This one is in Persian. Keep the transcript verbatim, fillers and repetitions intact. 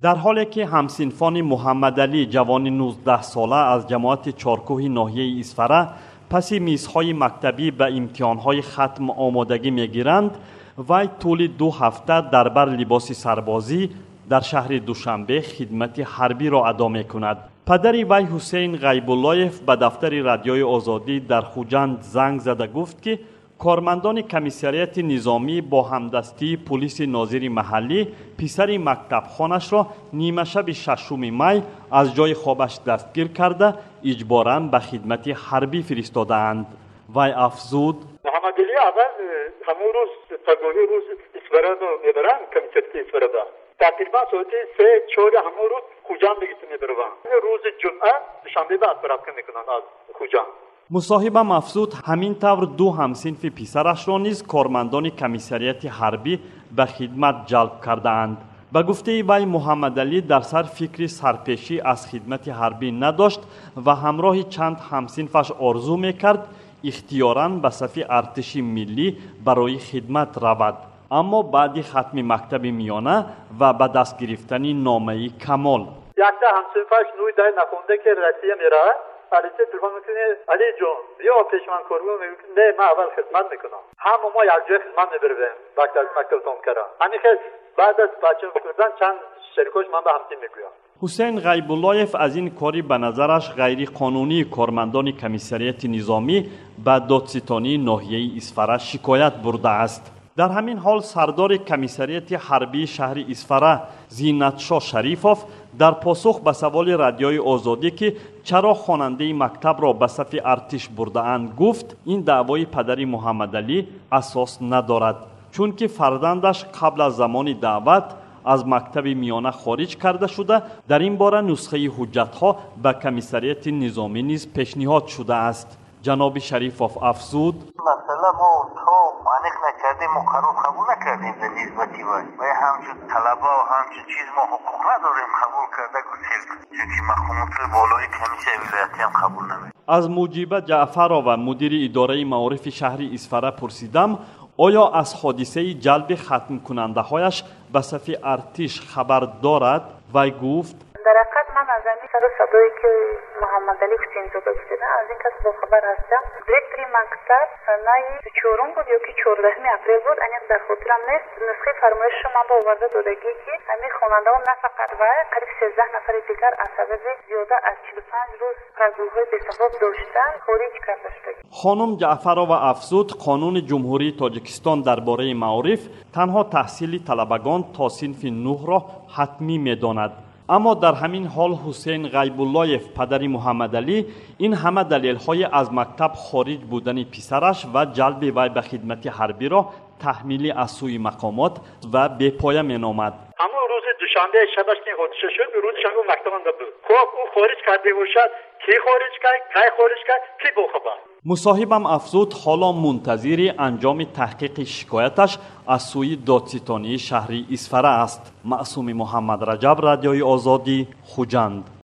در حالی که همسنفان محمد علی جوان نوزده ساله از جماعت چارکوه ناحیه اسفره پس میزهای مکتبی به امتحانهای ختم آمادگی میگیرند، وی طول دو هفته در بر لباس سربازی در شهر دوشنبه خدمت حربی را ادا میکند. پدری وی حسین غیب‌الله‌یف به دفتر رادیوی آزادی در خوجند زنگ زده گفت که کارمندان کمیسریت نظامی با همدستی پلیس ناظر محلی پسر مکتب خانش را نیمه شب ششم می از جای خوابش دستگیر کرده اجباراً به خدمت حربی فرستادند. وی افزود: محمد علی اول همون روز پگاهی روز اسفره رو میبرن کمیسریت اسفره دا تقریبا ساعت سه چهار همون روز خوجان بگیتون میبرن. روز جمعه دوشنبه بعد برابر میکنن از خوجان. مصاحبم افزود همین طور دو همسنف پسرش را نیز کارمندان کمیسریت حربی به خدمت جلب کرده اند. به گفته وی محمد علی در سر فکر سرپیشی از خدمت حربی نداشت و همراه چند همسنفش آرزو میکرد اختیاراً به صف ارتش ملی برای خدمت رود. اما بعد ختم مکتب میانه و به دست گرفتن نامه کمال یک تا همسنفش نوی دای نخونده که رسیه میره علیه تلفن میکنه: علی جون بیا پیشمن کارگاه. میگه نه من اول خدمت میکنم، همه ما یک جای خدمت میبریم وقتی از مکتب تام کردم. همین که بعد از بچه بکردن چند شرکوش من به همتیم میگویم. حسین غیب‌الله‌یف از این کاری به نظرش غیر قانونی کارمندان کمیسریت نظامی به دادستانی ناحیه اسفره شکایت برده است. در همین حال سردار کمیسریت حربی شهر اسفره زینتشاه شریفوف در پاسخ به سوال رادیوی آزادی که چرا خواننده مکتب را به صف ارتش برده اند گفت این دعوای پدر محمد علی اساس ندارد، چون که فرزندش قبل از زمان دعوت از مکتب میانه خارج کرده شده. در این باره نسخه حجت ها به کمیسریت نظامی نیز پیشنهاد شده است. جناب شریفوف افزود: مثلا ما تا مانع نکردیم و قرار قبول نکردیم در نسبتی وای و همچون طلبه و همچون چیز ما حقوق نداریم قبول کرده گفتیم، چونکه مخمومت بالای کمیسیه ولایتی هم قبول نمید. از مجیبه جعفرا و مدیر اداره معارف شهر اسفره پرسیدم آیا از حادثه جلب ختم کننده هایش به صف ارتش خبر دارد؟ وی گفت: در حقیقت من از این سر صدایی که محمد علی حسین زاده گفتن از این کس با خبر هستم. دیرکتری مکتب سنه چهارم بود یا که چهاردهم اپریل بود، انیق در خاطرم نیست. نسخه فرمایش رو من با آورده دادگی که همین خواننده ها نه فقط و قریب سیزده نفر دیگر از سبب زیاده از چهل و پنج روز پژوهش بسبب داشتن خارج کرده شده. خانم جعفرا و افزود قانون جمهوری تاجیکستان درباره معارف تنها تحصیل طلبگان تا صنف نه را حتمی می‌داند. اما در همین حال حسین غیب‌الله‌یف پدر محمد علی این همه دلیل‌های از مکتب خارج بودن پسرش و جلب وی به خدمت حربی را تحمیل از سوی مقامات و بی پایه مینامد. اما روز دوشنبه شبش که حادثه شد روز شنبه مکتب اند بود. خب او خارج کرده باشد، کی خارج کرد، کی خارج کرد، کی با خبر. مصاحبم افزود حالا منتظر انجام تحقیق شکایتش از سوی دادستانی شهر اسفره است. معصوم محمد رجب، رادیوی آزادی، خوجند.